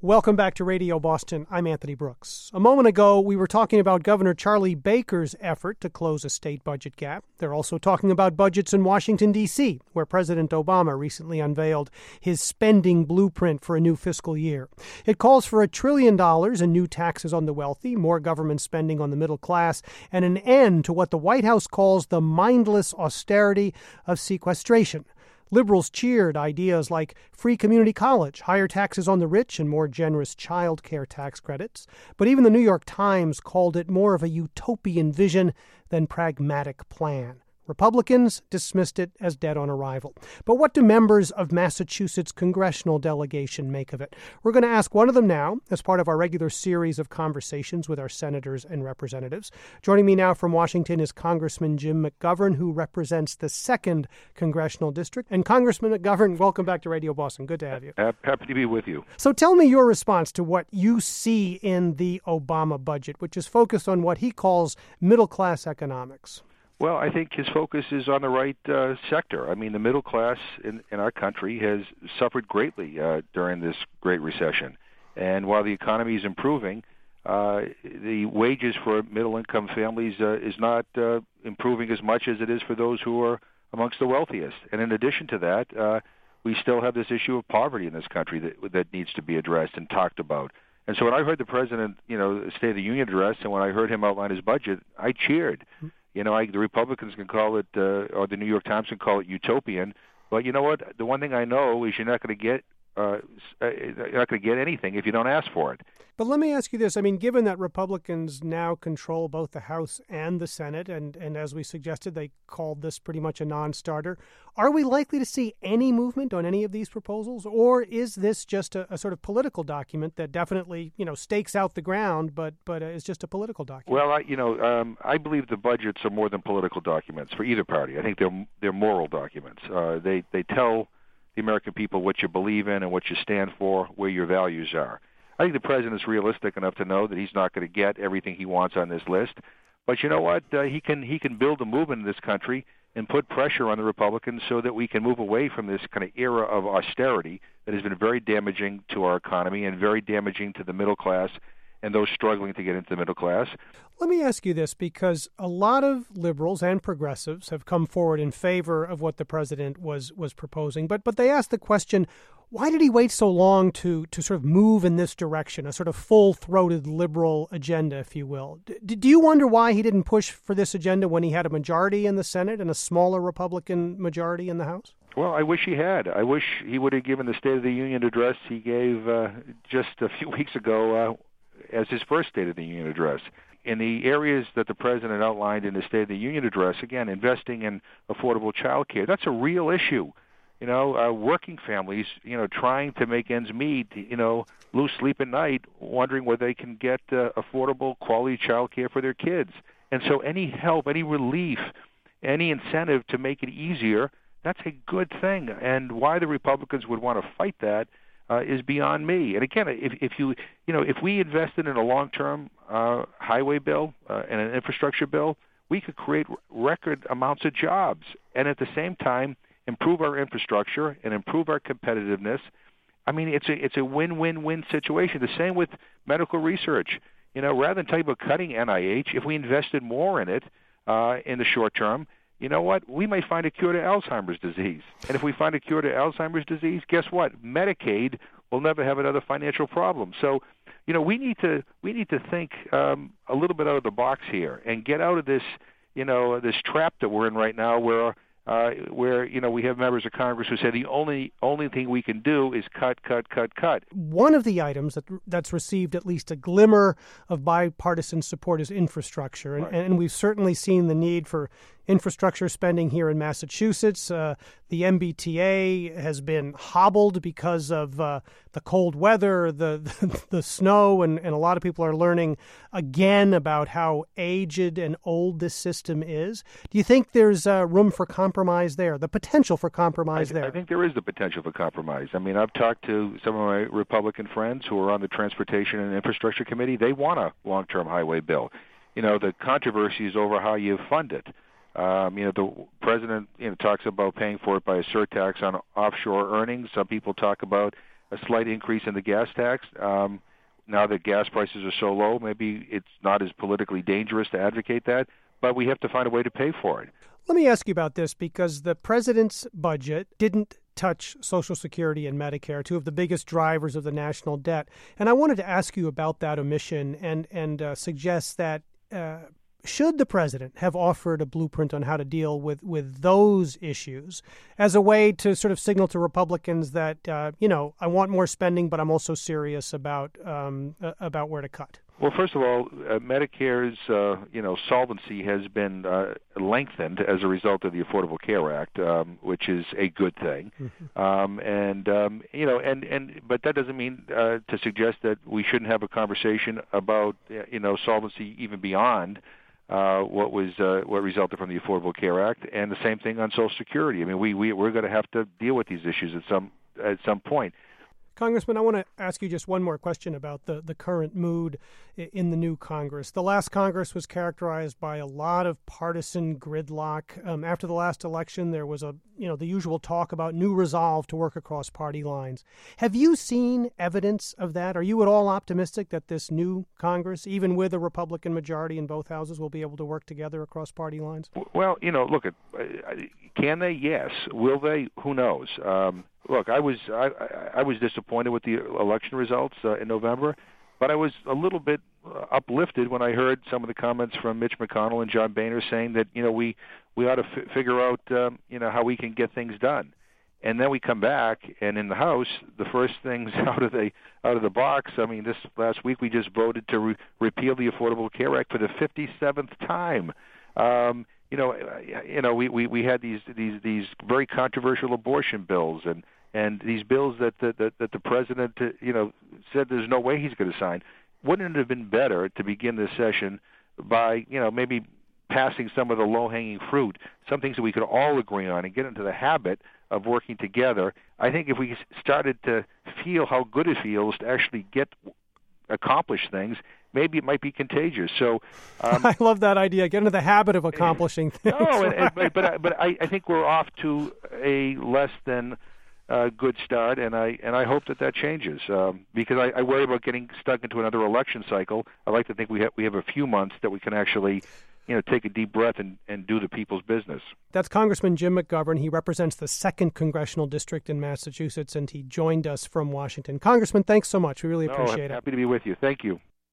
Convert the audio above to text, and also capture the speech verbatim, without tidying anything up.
Welcome back to Radio Boston. I'm Anthony Brooks. A moment ago, we were talking about Governor Charlie Baker's effort to close a state budget gap. They're also talking about budgets in Washington, D C, where President Obama recently unveiled his spending blueprint for a new fiscal year. It calls for a trillion dollars in new taxes on the wealthy, more government spending on the middle class, and an end to what the White House calls the mindless austerity of sequestration. Liberals cheered ideas like free community college, higher taxes on the rich, and more generous child care tax credits. But even the New York Times called it more of a utopian vision than pragmatic plan. Republicans dismissed it as dead on arrival. But what do members of Massachusetts' congressional delegation make of it? We're going to ask one of them now as part of our regular series of conversations with our senators and representatives. Joining me now from Washington is Congressman Jim McGovern, who represents the second Congressional District. And Congressman McGovern, welcome back to Radio Boston. Good to have you. Happy to be with you. So tell me your response to what you see in the Obama budget, which is focused on what he calls middle-class economics. Well, I think his focus is on the right uh, sector. I mean, the middle class in, in our country has suffered greatly uh, during this Great Recession. And while the economy is improving, uh, the wages for middle-income families uh, is not uh, improving as much as it is for those who are amongst the wealthiest. And in addition to that, uh, we still have this issue of poverty in this country that, that needs to be addressed and talked about. And so when I heard the president, you know, State of the Union address, and when I heard him outline his budget, I cheered. Mm-hmm. You know, I, the Republicans can call it, uh, or the New York Times can call it utopian. But you know what? The one thing I know is you're not going to get, uh, you're not going to get anything if you don't ask for it. But let me ask you this. I mean, given that Republicans now control both the House and the Senate, and, and as we suggested, they called this pretty much a non-starter, are we likely to see any movement on any of these proposals? Or is this just a, a sort of political document that definitely, you know, stakes out the ground, but but uh, is just a political document? Well, I, you know, um, I believe the budgets are more than political documents for either party. I think they're they're moral documents. Uh, they they tell the American people what you believe in and what you stand for, where your values are. I think the president is realistic enough to know that he's not going to get everything he wants on this list. But you know what? Uh, he can he can build a movement in this country and put pressure on the Republicans so that we can move away from this kind of era of austerity that has been very damaging to our economy and very damaging to the middle class and those struggling to get into the middle class. Let me ask you this, because a lot of liberals and progressives have come forward in favor of what the president was was proposing, but but they ask the question, why did he wait so long to to sort of move in this direction, a sort of full-throated liberal agenda, if you will? D- do you wonder why he didn't push for this agenda when he had a majority in the Senate and a smaller Republican majority in the House? Well, I wish he had. I wish he would have given the State of the Union address he gave uh, just a few weeks ago uh, as his first State of the Union address. In the areas that the president outlined in the State of the Union address, again, investing in affordable child care, that's a real issue. You know, uh, working families, you know, trying to make ends meet, you know, lose sleep at night, wondering whether they can get uh, affordable, quality child care for their kids. And so any help, any relief, any incentive to make it easier, that's a good thing. And why the Republicans would want to fight that uh, is beyond me. And again, if, if you, you know, if we invested in a long-term uh, highway bill uh, and an infrastructure bill, we could create record amounts of jobs. And at the same time, improve our infrastructure and improve our competitiveness. I mean, it's a it's a win-win-win situation. The same with medical research. You know, rather than talking about cutting N I H, if we invested more in it uh, in the short term, you know what? We may find a cure to Alzheimer's disease. And if we find a cure to Alzheimer's disease, guess what? Medicaid will never have another financial problem. So, you know, we need to we need to think um, a little bit out of the box here and get out of this, you know, this trap that we're in right now, where uh, where you know we have members of Congress who say the only only thing we can do is cut, cut, cut, cut. One of the items that that's received at least a glimmer of bipartisan support is infrastructure, and, right. and we've certainly seen the need for infrastructure spending here in Massachusetts. Uh, the M B T A has been hobbled because of uh, the cold weather, the the, the snow, and, and a lot of people are learning again about how aged and old this system is. Do you think there's uh, room for compromise there, the potential for compromise I, there? I think there is the potential for compromise. I mean, I've talked to some of my Republican friends who are on the Transportation and Infrastructure Committee. They want a long-term highway bill. You know, the controversy is over how you fund it. Um, you know, the president, you know, talks about paying for it by a surtax on offshore earnings. Some people talk about a slight increase in the gas tax. Um, now that gas prices are so low, maybe it's not as politically dangerous to advocate that, but we have to find a way to pay for it. Let me ask you about this, because the president's budget didn't touch Social Security and Medicare, two of the biggest drivers of the national debt. And I wanted to ask you about that omission and, and uh, suggest that uh, should the president have offered a blueprint on how to deal with, with those issues as a way to sort of signal to Republicans that, uh, you know, I want more spending, but I'm also serious about um, uh, about where to cut? Well, first of all, uh, Medicare's uh, you know solvency has been uh, lengthened as a result of the Affordable Care Act, um, which is a good thing. Mm-hmm. Um, and um, you know, and, and but that doesn't mean uh, to suggest that we shouldn't have a conversation about you know solvency even beyond uh, what was uh, what resulted from the Affordable Care Act, and the same thing on Social Security. I mean, we we we're going to have to deal with these issues at some at some point. Congressman, I want to ask you just one more question about the, the current mood in the new Congress. The last Congress was characterized by a lot of partisan gridlock. Um, after the last election, there was a you know the usual talk about new resolve to work across party lines. Have you seen evidence of that? Are you at all optimistic that this new Congress, even with a Republican majority in both houses, will be able to work together across party lines? Well, you know, look, at can they? Yes. Will they? Who knows? Um, Look, I was I, I was disappointed with the election results uh, in November, but I was a little bit uh, uplifted when I heard some of the comments from Mitch McConnell and John Boehner saying that you know we we ought to f- figure out um, you know how we can get things done. And then we come back, and in the House, the first things out of the out of the box. I mean, this last week we just voted to re- repeal the Affordable Care Act for the fifty-seventh time. Um, you know, you know, we, we, we had these these these very controversial abortion bills and. And these bills that the, that, that the president, uh, you know, said there's no way he's going to sign. Wouldn't it have been better to begin this session by, you know, maybe passing some of the low-hanging fruit, some things that we could all agree on, and get into the habit of working together? I think if we started to feel how good it feels to actually get accomplish things, maybe it might be contagious. So um, I love that idea. Get into the habit of accomplishing things. No, and, and, but but, but I, I think we're off to a less than Uh, good start, and I and I hope that that changes um, because I, I worry about getting stuck into another election cycle. I like to think we have we have a few months that we can actually, you know, take a deep breath and, and do the people's business. That's Congressman Jim McGovern. He represents the second congressional district in Massachusetts, and he joined us from Washington. Congressman, thanks so much. We really appreciate no, it. Happy to be with you. Thank you.